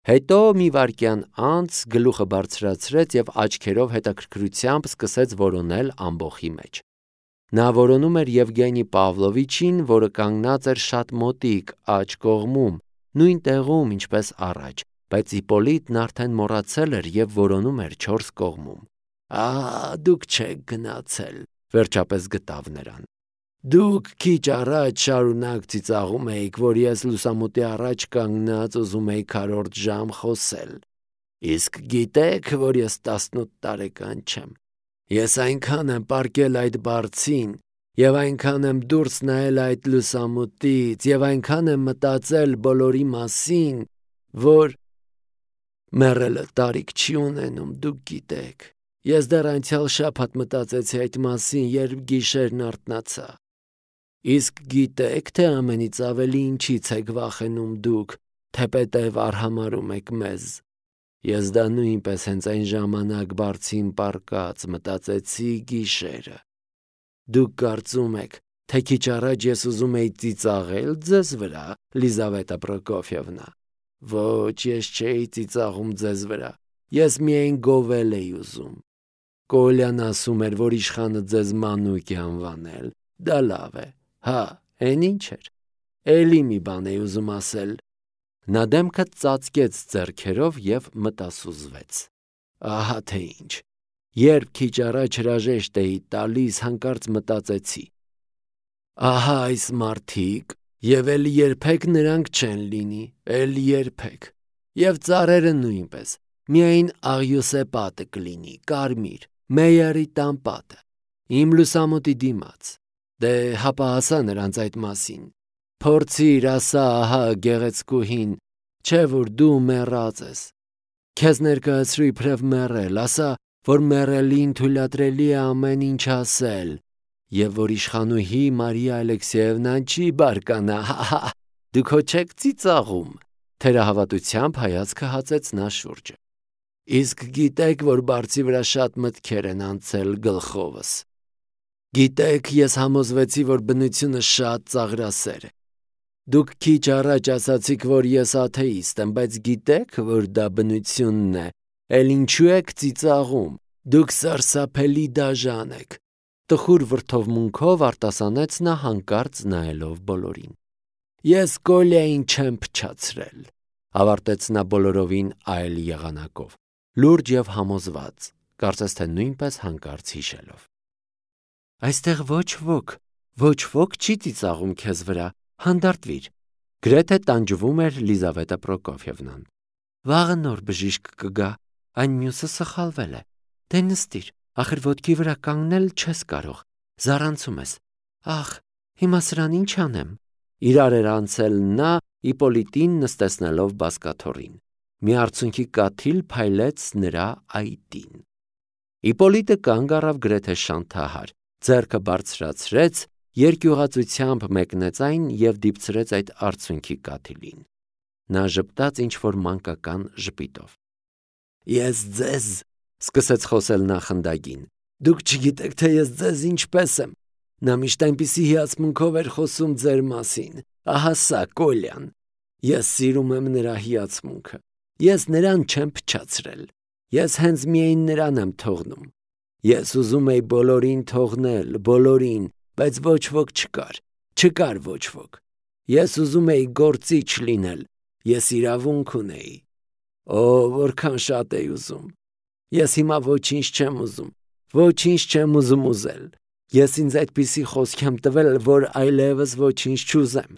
Հետո մի վայրկյան անց գլուխը բարձրացրեց և աչքերով հետաքրքրությամբ սկսեց որոնել ամբոխի մեջ։ Նա որոնում էր Եվգենի Պավլովիչին, որը կանգնած էր շատ մոտիկ, աջ կողմում, նույն տեղում, ինչպես առաջ, բայց Իպոլիտն արդեն մոռացել էր և որոնում էր 4 կողմում։ Դուք չեք գնացել, վերջապես գտավ նրան։ Դուք քիչ առաջ շարունակ ծիծաղում էիք, որ ես լուսամուտի առաջ կանգնած ուզում էի քառորդ ժամ խոսել։ Իսկ գիտեք, որ ես 18 տարեկան չեմ։ Ես այնքան եմ պառկել այդ բարձին, և այնքան եմ դուրս նայել այդ լուսամուտից, և այնքան եմ մտածել բոլորի մասին, որ մեռելը տարիք չի ունենում, դուք գիտեք։ Ես դեռ անցյալ շաբաթ մտածեցի այդ մասին, երբ գիշերն արթնացա։ Իսկ գիտեք, թե ամենից ավելի ինչից եք վախենում դուք, թեպետև արհամարհում եք մեզ։ Ես դա նույնպես հենց այն ժամանակ բարձին պառկած մտածեցի գիշերը։ Դուք կարծում եք, թե քիչ առաջ ես ուզում էի ծիծաղել ձեզ վրա, Լիզավետա Պրոկոֆյևնա։ Ոչ, ես չէի ծիծաղում ձեզ վրա, ես միայն գովել էի ուզում։ Կոլյան ասում էր, որ իշխանը ձեզ մանուկ է անվանել, դա լավ է, էն ինչ էր, էլի մի բան էի ուզում ասել։ Նա դեմքը ծածկեց ձեռքերով և մտասուզվեց։ Ահա թե ինչ, երբ քիչ առաջ հրաժեշտ էի տալիս, հանկարծ մտածեցի. ահա այս մարդիկ, և էլ երբեք նրանք չեն լինի, էլ երբեք, և ծառերը նույնպես, միայն աղյուսե պատը կլինի, կարմիր, Մեյերի տան պատը, իմ լուսամուտի դիմաց, դե հապա ասա նրանց այդ մասին, փորձիր ասա ահա գեղեցկուհին, չէ որ դու մեռած ես, քեզ ներկայացրու իբրև մեռել, ասա, որ մեռելին թույլատրելի է ամեն ինչ ասել, և որ իշխանուհի Մարիա Ալեքսեևնան չի բարկանա, դուք հո չեք ծիծաղում, թերահավատությամբ հայացքը հացեց նա շուրջը։ Իսկ գիտեք, որ բարձի վրա շատ մտքեր են անցել գլխովս։ Գիտեք, ես համոզվեցի, որ բնությունը շատ ծաղրասեր է։ Դուք քիչ առաջ ասացիք, որ ես աթեիստ եմ, բայց գիտեք, որ դա բնությունն է, էլ ինչու եք ծիծաղում, դուք սարսափելի դաժան եք։ Տխուր վրդովմունքով արտասանեց նա հանկարծ նայելով բոլորին։ Ես Կոլյային չեմ փչացրել, ավարտեց նա բոլորովին այլ եղանակով, լուրջ և համոզված, կարծես թե նույնպես հանկարծ հիշելով։ Այստեղ ոչ ոք չի ծիծաղում քեզ վրա, հանդարտվիր, գրեթե տանջվում էր Լիզավետա Պրոկոֆյևնան։ Վաղը նոր բժիշկ կգա, այն մյուսը սխալվել է, դե նստիր, ախր ոտքի վրա կանգնել չես կարող, զառանցում ես, հիմա սրան ինչ անեմ։ Իրար էր անցել նա Իպոլիտին նստեցնելով բազկաթոռին։ Մի արցունքի կաթիլ փայլեց նրա այտին։ Իպոլիտը կանգ առավ գրեթե շանթահար, ձեռքը բարձրացրեց, երկյուղածությամբ մեկնեց այն և դիպցրեց այդ արցունքի կաթիլին։ Նա ժպտաց ինչ-որ մանկական ժպիտով։ Ես ձեզ, սկսեց խոսել նա խնդագին, դուք չգիտեք, թե ես ձեզ ինչպես եմ։ Նա միշտ այնպիսի հիացմունքով էր խոսում ձեր մասին, ահա սա Կոլյան։ Ես սիրում եմ նրա հիացմունքը։ Ես նրան չեմ փչացրել։ Ես հենց միայն նրան եմ թողնում։ Ես ուզում էի բոլորին թողնել, բոլորին, բայց ոչ ոք չկար ոչ ոք։ Ես ուզում էի գործիչ լինել, ես իրավունք ունեի։ Որքան շատ էի ուզում։ Ես հիմա ոչինչ չեմ ուզում ուզել։ Ես ինձ այդպիսի խոսք եմ տվել, որ այլևս ոչինչ չուզեմ։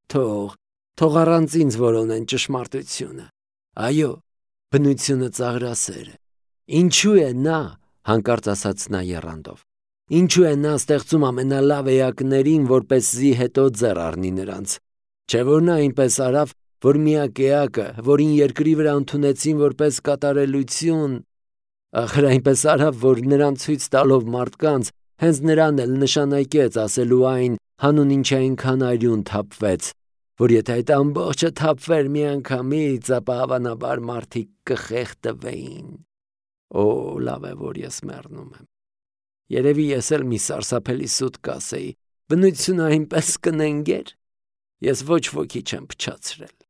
Թող առանց ինձ որոնեն ճշմարտությունը։ Այո, բնությունը ծաղրասեր է։ Ինչու է նա, հանկարծ ասաց նա եռանդով, ինչու է նա ստեղծում ամենալավ էակներին, որպեսզի հետո ձեռ առնի նրանց։ Չէ որ նա այնպես արավ, որ միակ էակը, որին երկրի վրա ընդունեցին որպես կատարելություն, ախր այնպես արավ, որ նրան ցույց տալով մարդկանց, հենց նրան էլ նշանակեց ասելու այն, հանուն ինչի այնքան արյուն թափվեց, որ եթե այդ ամբողջը թափվեր միանգամից, ապա հավանաբար մարդիկ կխեղդվեին։ Լավ է, որ ես մեռնում եմ։ Երևի ես էլ մի սարսափելի սուտ կասեի, բնությունը այնպես կնենգեր։ Ես ոչ ոքի չեմ փչացրել։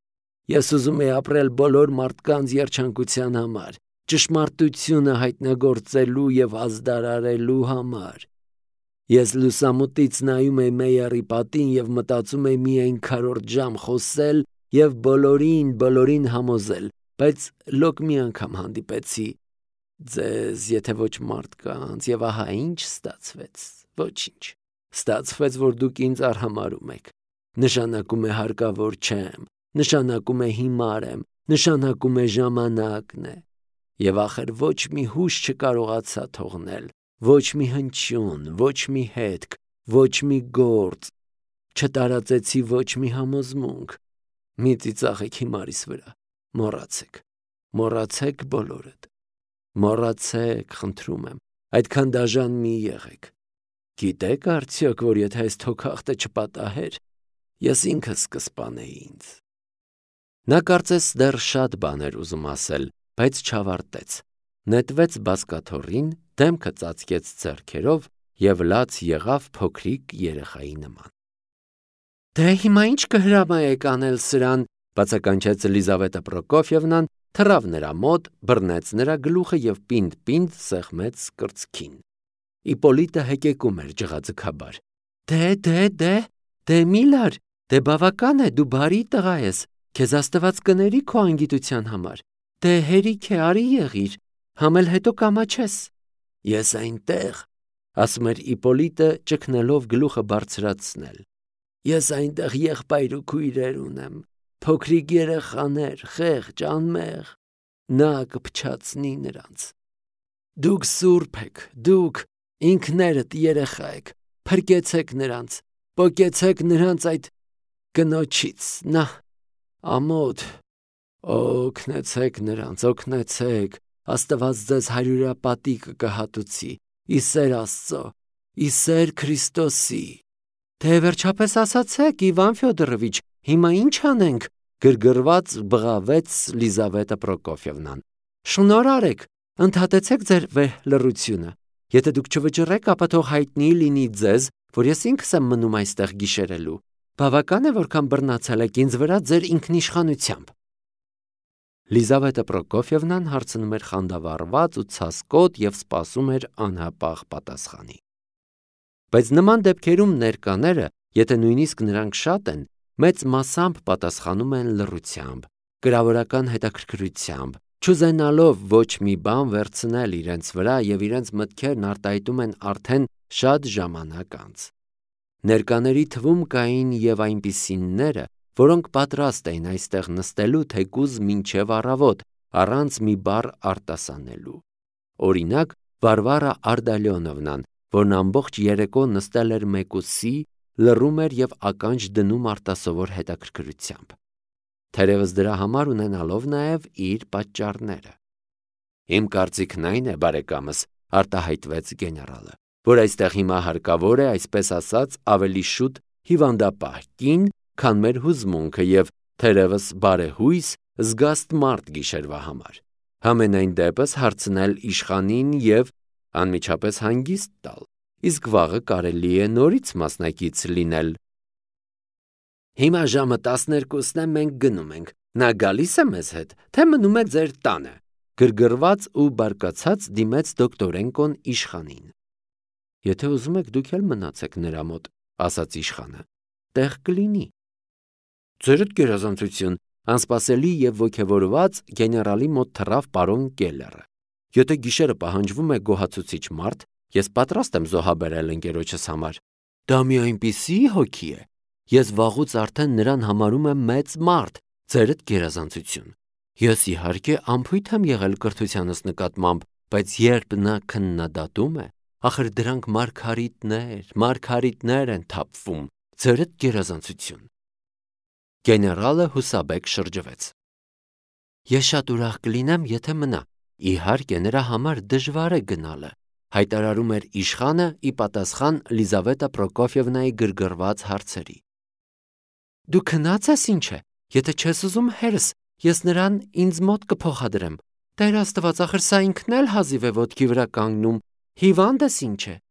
Ես ուզում եի ապրել բոլոր մարդկանց երջանկության համար, ճշմարտությունը հայտնագործելու և ազդարարելու համար։ Ես լուսամուտից նայում էի Մեյերի պատին և մտածում էի միայն քառորդ ժամ խոսել և բոլորին համոզել, բայց լոկ մի անգամ հանդիպեցի ձեզ, եթե ոչ մարդկանց, և ահա ինչ ստացվեց։ Ոչինչ։ Ստացվեց, որ դուք ինձ արհամարհում եք։ Նշանակում է հարկավոր չեմ, նշանակում է հիմար եմ, նշանակում է ժամանակն է։ Եվ ախր ոչ մի հուշ չկարողացա թողնել, ոչ մի հնչյուն, ոչ մի հետք, ոչ մի գործ, չտարածեցի ոչ մի համոզմունք։ Մի ծիծաղեք հիմարիս վրա, մոռացեք բոլորդ, մոռացեք, խնդրում եմ, այդքան դաժան մի եղեք։ Գիտեք արդյոք, որ եթե այս թոքախտը չպատահեր, ես ինքս կսպանեի ինձ։ Նա կարծես դեռ շատ բաներ ուզում ասել, բայց չավարտեց։ Նետվեց բազկաթոռին, դեմքը ծածկեց ձեռքերով և լաց եղավ փոքրիկ երեխայի նման։ «Դե հիմա ինչ կհրամայեք անել սրան», բացականչեց Լիզավետա Պրոկոֆյևնան, թռավ նրա մոտ, բռնեց նրա գլուխը և պինդ սեղմեց կրծքին։ Իպոլիտը հեկեկում էր ջղաձգաբար։ Դե մի լար, դե բավական է, դու բարի տղա ես, քեզ Աստված կների քո անգիտության համար, դե հերիք է, արի եղիր, համ էլ հետո կամաչես։ Ես այնտեղ, ասում էր Իպոլիտը, ճգնելով գլուխը բարձրացնել, ես այնտեղ եղբայր ու քույրեր ունեմ, փոքրիկ երեխաներ, խեղճ, անմեղ, նա կփչացնի նրանց։ Դուք սուրբ եք, դուք ինքներդ երեխա եք, փրկեցեք նրանց, պոկեցեք նրանց այդ կնոջից, նա ամոթ, օգնեցեք նրանց, օգնեցեք, Աստված ձեզ հարյուրապատիկ կհատուցի, ի սեր Աստծո, ի սեր Քրիստոսի։ Թե վերջապես ասացեք, Իվան Ֆյոդորովիչ, հիմա ինչ անենք, գրգռված բղավեց Լիզավետա Պրոկոֆյևնան։ Շնորհ արեք, ընդհատեցեք ձեր լռությունը։ Եթե դուք չվճռեք, ապա թող հայտնի լինի ձեզ, որ ես ինքս եմ մնում այստեղ գիշերելու։ Բավական է, որքան բռնացել եք ինձ վրա ձեր ինքնիշխանությամբ։ Լիզավետա Պրոկոֆյևնան հարցնում էր խանդավառված ու ցասկոտ և սպասում էր անհապաղ պատասխանի։ Բայց նման դեպքերում ներկաները, եթե նույնիսկ նրանք շատ են, մեծ մասամբ պատասխանում են լռությամբ, կրավորական հետաքրքրությամբ, չուզենալով ոչ մի բան վերցնել իրենց վրա և իրենց մտքերն արտահայտում են արդեն շատ ժամանակ անց։ Ներկաների թվում կային և այնպիսիները, որոնք պատրաստ էին այստեղ նստելու թեկուզ մինչև առավոտ, առանց մի բառ արտասանելու։ Օրինակ, Վարվարա Արդալյոնովնան, որն ամբողջ երեկո նստել էր մեկուսի, լռում էր և ականջ դնում արտասովոր հետաքրքրությամբ, թերևս դրա համար ունենալով նաև իր պատճառները։ Իմ կարծիքն այն է, բարեկամս, արտահայտվեց գեներալը, որ այստեղ հիմա հարկավոր է, այսպես ասած, ավելի շուտ հիվանդապահ կին, քան մեր հուզմունքը և թերևս բարեհույս զգաստ մարդ գիշերվա համար։ Համենայն դեպս հարցնել իշխանին և անմիջապես հանգիստ տալ, իսկ վաղը կարելի է նորից մասնակից լինել։ Հիմա ժամը 12-ն է, մենք գնում ենք, նա գալիս է մեզ հետ, թե մնում է ձեր տանը, գրգռված ու բարկացած դիմեց դոկտորենկոն իշխանին։ Եթե ուզում եք, դուք էլ մնացեք նրա մոտ, ասաց իշխանը, տեղ կլինի։ Ձերդ գերազանցություն, անսպասելի և ոգևորված գեներալի մոտ թռավ պարոն Կելլերը։ Եթե գիշերը պահանջվում է գոհացուցիչ մարդ, ես պատրաստ եմ զոհաբերել ընկերոջս համար։ Դա մի այնպիսի հոգի է, ես վաղուց արդեն նրան համարում եմ մեծ մարդ, ձերդ գերազանցություն։ Ես իհարկե անփույթ եմ եղել կրթությանս նկատմամբ, բայց երբ նա քննադատում է, ախր դրանք մարգարիտներ են թափվում, ձերդ գերազանցություն։ Գեներալը հուսաբեկ շրջվեց։ Ես շատ ուրախ կլինեմ, եթե մնա։ Իհարկե նրա համար դժվար է գնալը, հայտարարում էր իշխանը ի պատասխան Լիզավետա Պրոկոֆյևնայի գրգռված հարցերի։ Դու քնած ես ինչ է, եթե չես ուզում հերս, ես նրան ինձ մոտ կփոխադրեմ։ Տեր Աստված, ախր սա ինքն էլ հազիվ է ոտքի վրա կանգնում, հիվանդ ես ինչ է։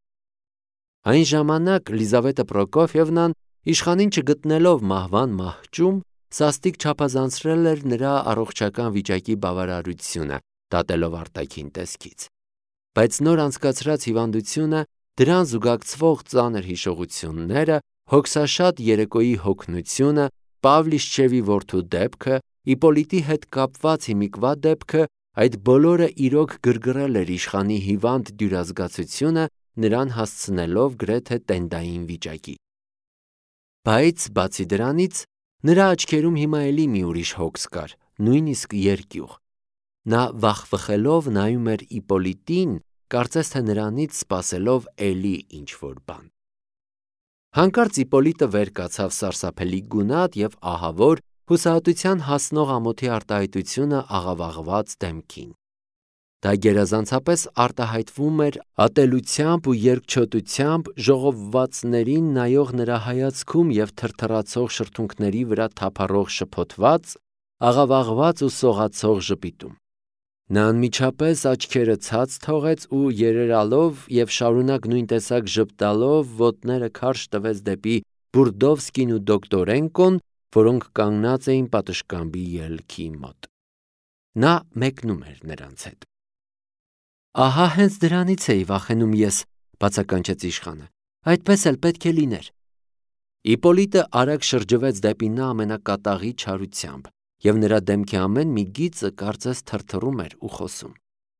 Այն ժամանակ Լիզավետա Պրոկոֆյևնան, իշխանին չգտնելով մահվան մահճում, սաստիկ չափազանցրել էր նրա առողջական վիճակի բավարարությունը, դատելով արտաքին տեսքից։ Բայց նոր անցկացրած հիվանդությունը, դրան զուգակցվող ծանր հիշողությունները, հոգսաշատ երեկոյի հոգնությունը, Պավլիշչևի որդու դեպքը, Իպոլիտի հետ կապված հիմիկվա դեպքը, այդ բոլորը իրոք գրգռել էր իշխանի հիվանդ դյուրազգացությունը, նրան հասցնելով գրեթե տենդային վիճակի։ Բայց բացի դրանից, նրա աչքերում հիմա էլի մի ուրիշ հոգս կար, նույնիսկ երկյուղ։ Նա վախվխելով նայում էր Իպոլիտին, կարծես թե նրանից սպասելով էլի ինչ-որ բան։ Հանկարծ Իպոլիտը վեր կացավ սարսափելի գունատ և ահավոր, հուսահատության հասնող ամոթի արտահայտությունը աղավաղված դեմքին։ Դա գերազանցապես արտահայտվում էր ատելությամբ ու երկչոտությամբ, ժողովվածներին նայող նրա հայացքում և թրթռացող շրթունքների վրա թափառող շփոթված, աղավաղված ու սողացող ժպիտում։ Նա անմիջապես աչքերը ցած թողեց ու երերալով և շարունակ նույն տեսակ ժպտալով ոտները քարշ տվեց դեպի Բուրդովսկին ու Դոկտորենկոն, որոնք կանգնած էին պատշգամբի ելքի մոտ։ Նա մեկնում էր նրանց հետ։ «Ահա հենց դրանից էի վախենում ես», բացականչեց իշխանը։ «Այդպես էլ պետք է լիներ»։ Իպոլիտը արագ շրջվեց դեպի նա ամենակատաղի չարությամբ, և նրա դեմքի ամեն մի գիծը կարծես թրթռում էր ու խոսում։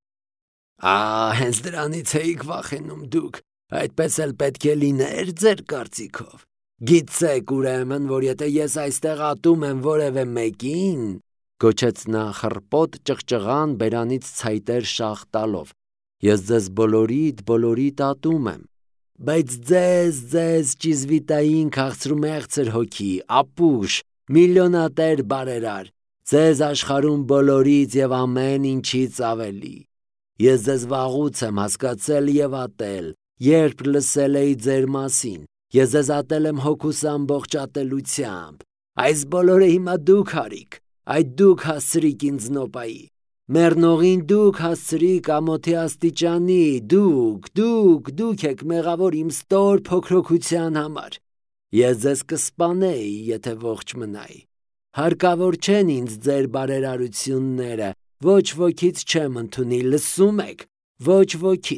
«Հենց դրանից էիք վախենում դուք, այդպես էլ պետք է լիներ ձեր կարծիքով։ Գիտեք ուրեմն, որ եթե ես այստեղ ատում եմ որևէ մեկին», գոչեց նա խռպոտ ճղճղան բերանից ցայտեր շաղ տալով, «ես ձեզ բոլորիդ ատում եմ, բայց ձեզ ճիզվիտային քաղցրումեղցր հոգի, ապուշ, միլիոնատեր բարերար, ձեզ աշխարհում բոլորից և ամեն ինչից ավելի։ Ես ձեզ վաղուց եմ հասկացել և ատել, երբ լսել էի ձեր մասին, ես ձեզ ատել եմ հոգուս ամբողջ ատելությամբ, այս բոլորը հիմա դուք արիք, այդ դուք հասցրիք ինձ նոպայի, մեռնողին դուք հասցրիք ամոթի աստիճանի, դուք եք մեղավոր իմ ստոր փոքրոքության համար, ես ձեզ կսպանեի, եթե ողջ մնայի, հարկավոր չեն ինձ ձեր բարերարությունները, ոչ ոքից չեմ ընդունի, լսում եք, ոչ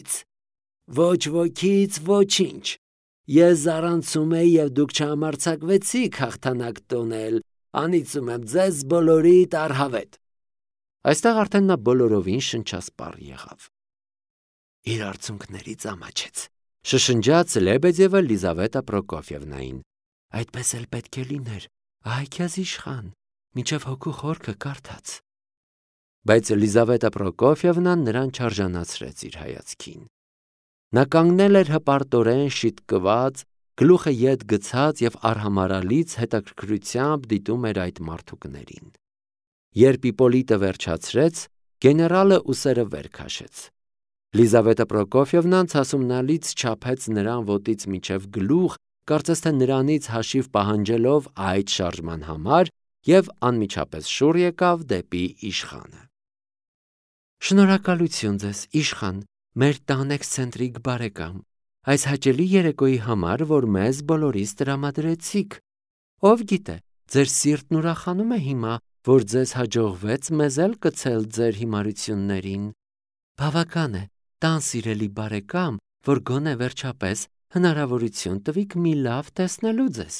ոքից ոչինչ, ես զառանցում էի և դուք չհամարձակվեցիք հաղթանակ տոնել, անիծում եմ ձեզ բոլորիդ առհավետ։ Այստեղ արդեն նա բոլորովին շնչասպառ եղավ։ Իր արցունքներից ամաչեց, շշնջաց Լեբեդևը Լիզավետա Պրոկոֆիևնային։ Այդպես էլ պետք է լիներ, այ քեզ իշխան, մինչև հոգու խորքը կարդաց։ Բայց Լիզավետա Պրոկոֆիևնան նրան չարժանացրեց իր հայացքին։ Նա կանգնել էր հպարտորեն շիտկված, գլուխը ետ գցած և արհամարհալից հետաքրքրությամբ դիտում էր այդ մարդուկներին։ Երբ Իպոլիտը վերջացրեց, գեներալը ուսերը վեր քաշեց։ Լիզավետա Պրոկոֆիևնան ցասումնալից չափեց նրան ոտից մինչև գլուխ, կարծես թե նրանից հաշիվ պահանջելով այդ շարժման համար, և անմիջապես շուռ եկավ դեպի իշխանը։ Շնորհակալություն ձեզ, իշխան, մեր տան էքսցենտրիկ բարեկամ, այս հաճելի երեկոյի համար, որ մեզ բոլորիս տրամադրեցիք։ Ով գիտե, ձեր սիրտն ուրախանում է հիմա, որ ձեզ հաջողվեց մեզ էլ կցել ձեր հիմարություններին։ Բավական է, տան սիրելի բարեկամ, որ գոնե վերջապես հնարավորություն տվիք մի լավ տեսնելու ձեզ։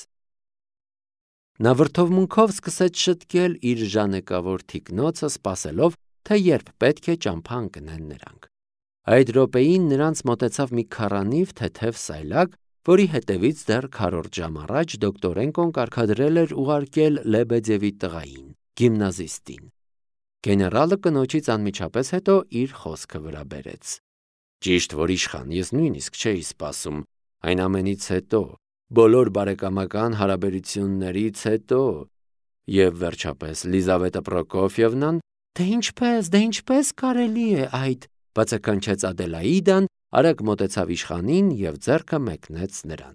Նա վրդովմունքով սկսեց շտկել իր ժանեկավոր թիկնոցը, սպասելով, թե երբ պետք է ճամփա ընկնեն նրանք։ Այդ րոպեին նրանց մոտեցավ մի քառանիվ թեթև սայլակ, որի հետևից դեռ քառորդ ժամ առաջ Դոկտորենկոն կարգադրել էր ուղարկել Լեբեդևի տղային, գիմնազիստին։ Գեներալը կնոջից անմիջապես հետո իր խոսքը վրա բերեց։ Ճիշտ որ իշխան, ես նույնիսկ չէի սպասում, այն ամենից հետո, բոլոր բարեկամական հարաբերություններից հետո, և վերջապես Լիզավետա Պրոկոֆիևնան, դե ինչպես կարելի է այդ, բացականչեց Ադելաիդան, արագ մոտեցավ իշխանին և ձեռքը մեկնեց նրան։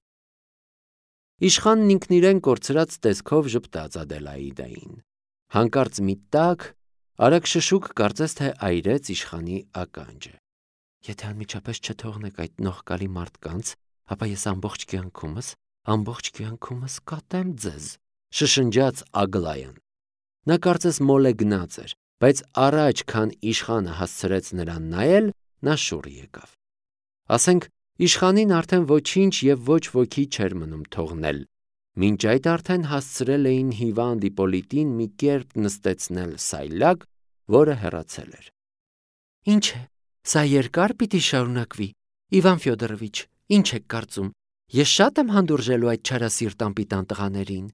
Իշխանն ինքն իրեն կորցրած տեսքով ժպտաց Ադելաիդային։ Հանկարծ մի տաք, արագ շշուկ կարծես թե այրեց իշխանի ականջը։ Եթե անմիջապես չթողնեք այդ նողկալի մարդկանց, ապա ես ամբողջ կյանքումս կատեմ ձեզ, շշնջաց Ագլայան։ Նա կարծես մոլեգնած էր, բայց առաջ, քան իշխանը հասցրեց նրան նայել, նա շուռ եկավ։ Ասենք, իշխանին արդեն ոչինչ և ոչ ոքի չէր մնում թողնել, մինչ այդ արդեն հասցրել էին հիվանդ Իպոլիտին մի կերպ նստեցնել սայլակ, որը հեռացել էր։ Ինչ է, սա երկար պիտի շարունակվի, Իվան Ֆյոդորովիչ, ինչ եք կարծում, ես շատ եմ հանդուրժելու այդ չարասիրտ անպիտան տղաներին։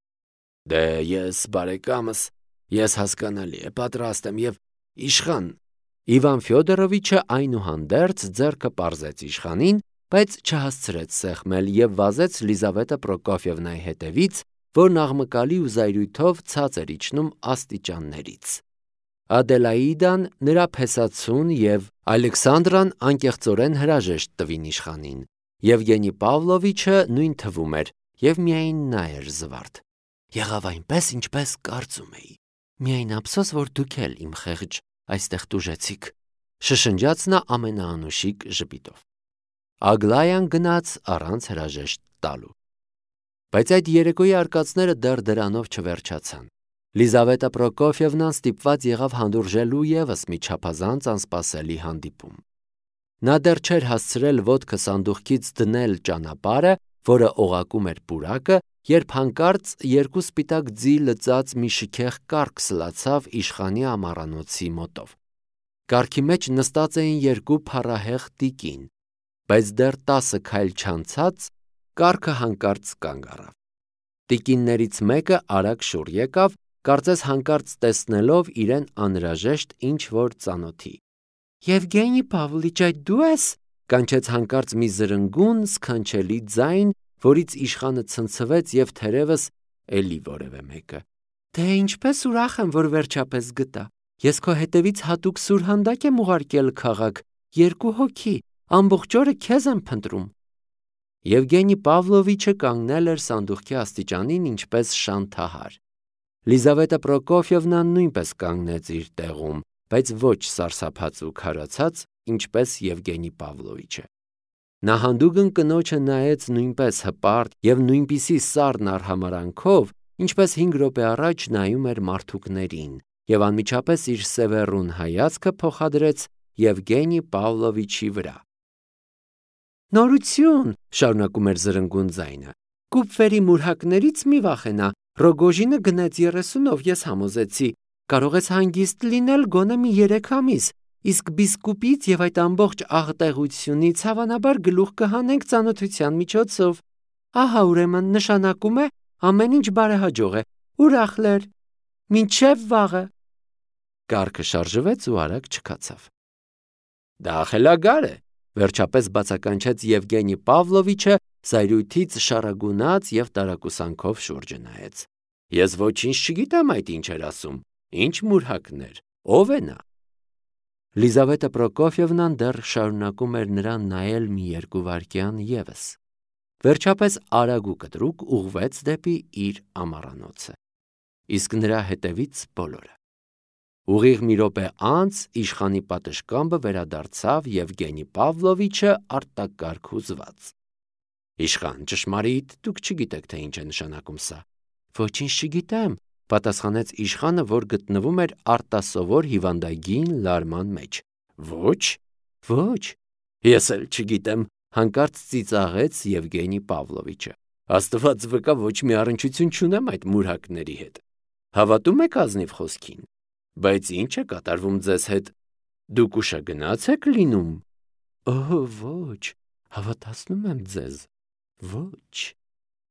Դե ես, բարեկամս, ես հասկանալի է, պատրաստ եմ և իշխան։ Իվան Ֆյոդորովիչը այնուհանդերձ ձեռքը պարզեց իշխանին, բայց չհասցրեց սեղմել և վազեց Լիզավետա Պրոկոֆիևնայի հետևից, որն աղմկալի ու զայրույթով ցած էր իջնում աստիճաններից։ Ադելաիդան, նրա փեսացուն և Ալեքսանդրան անկեղծորեն հրաժեշտ տվին իշխանին։ Եվգենի Պավլովիչը նույն թվում էր և միայն նա էր զվարթ։ Եղավ այնպես, ինչպես կարծում էի։ Միայն ափսոս, որ դուք էլ իմ խեղճ այստեղ տուժեցիք, շշնջաց նա ամենաանուշիկ ժպիտով։ Ագլայան գնաց առանց հրաժեշտ տալու։ Բայց այդ երեկոյի արկածները դեռ դրանով չվերջացան։ Լիզավետա Պրոկոֆիևնան ստիպված եղավ հանդուրժելու ևս մի չափազանց անսպասելի հանդիպում։ Նա դեռ չէր հասցրել ոտքը սանդուղքից դնել ճանապարհը, որը օղակում էր պուրակը, երբ հանկարծ երկու սպիտակ ձի լծած մի շքեղ կառք սլացավ իշխանի ամառանոցի մոտով։ Կառքի մեջ նստած էին երկու փառահեղ տիկին, բայց դեռ 10 քայլ չանցած կառքը հանկարծ կանգ առավ։ Տիկիններից մեկը արագ շուռ եկավ, կարծես հանկարծ տեսնելով իրեն անհրաժեշտ ինչ-որ ծանոթի։ Եվգենի Պավլիչ, այդ դու ես, կանչեց հանկարծ մի զրնգուն, սքանչելի ձայն, որից իշխանը ցնցվեց և թերևս էլի որևէ մեկը։ Դե ինչպես ուրախ եմ, որ վերջապես գտա։ Ես քո հետևից հատուկ սուրհանդակ եմ ուղարկել քաղաք, 2 հոգի, ամբողջ օրը քեզ եմ փնտրում։ Եվգենի Պավլովիչը կանգնել էր սանդուղքի աստիճանին ինչպես շանթահար։ Լիզավետա Պրոկոֆիևնան նույնպես կանգնեց իր տեղում, բայց ոչ սարսափած ու քարացած, ինչպես Եվգենի Պավլովիչը։ Նա հանդուգն կնոջը նայեց նույնպես հպարտ և նույնպիսի սառն արհամարհանքով, ինչպես 5 րոպե առաջ նայում էր մարդուկներին, և անմիջապես իր սևեռուն հայացքը փոխադրեց Եվգենի Պավլովիչի վրա։ Նորություն, շարունակում էր զրնգուն ձայնը, կուպվերի մուրհակներից մի վախենա, Ռոգոժինը գնեց 30-ով, ես համոզեցի, կարող ես հանգիստ լինել գոնե մի 3 ամիս, իսկ բիսկուպից և այդ ամբողջ աղտեղությունից հավանաբար գլուխ կհանենք ծանոթության միջոցով։ Ահա ուրեմն նշանակում է ամեն ինչ բարեհաջող է, ուրախ լեր, մինչև վաղը։ Կառքը շարժվեց ու արագ չքացավ։ Դա խելագար է, վերջապես բացականչեց Եվգենի Պավլովիչը, զայրույթից շառագունած և տարակուսանքով շուրջը նայեց։ Ես ոչինչ չգիտեմ այդ ինչ էր ասում, ինչ մուրհակներ, ով է նա։ Լիզավետա Պրոկոֆիևնան դեռ շարունակում էր նրան նայել մի 2 վայրկյան ևս։ Վերջապես արագ ու կտրուկ ուղղվեց դեպի իր ամառանոցը, իսկ նրա հետևից բոլորը։ Ուղիղ մի րոպե անց իշխանի պատշգամբը վերադարձավ Եվգենի Պավլովիչը արտակարգ հուզված։ Իշխան, ճշմարիտ, դուք չգիտեք, թե ինչ է նշանակում սա։ Ոչինչ չգիտեմ, պատասխանեց իշխանը, որ գտնվում էր արտասովոր հիվանդագին լարման մեջ։ Ոչ, ես էլ չգիտեմ, հանկարծ ծիծաղեց Եվգենի Պավլովիչը։ Աստված վկա, ոչ մի առնչություն չունեմ այդ մուրհակների հետ։ Հավատում եք ազնիվ խոսքին։ Բայց ինչ է կատարվում ձեզ հետ։ Դուք ուշագնաց եք լինում։ Ոչ, հավատացնում եմ ձեզ, ոչ։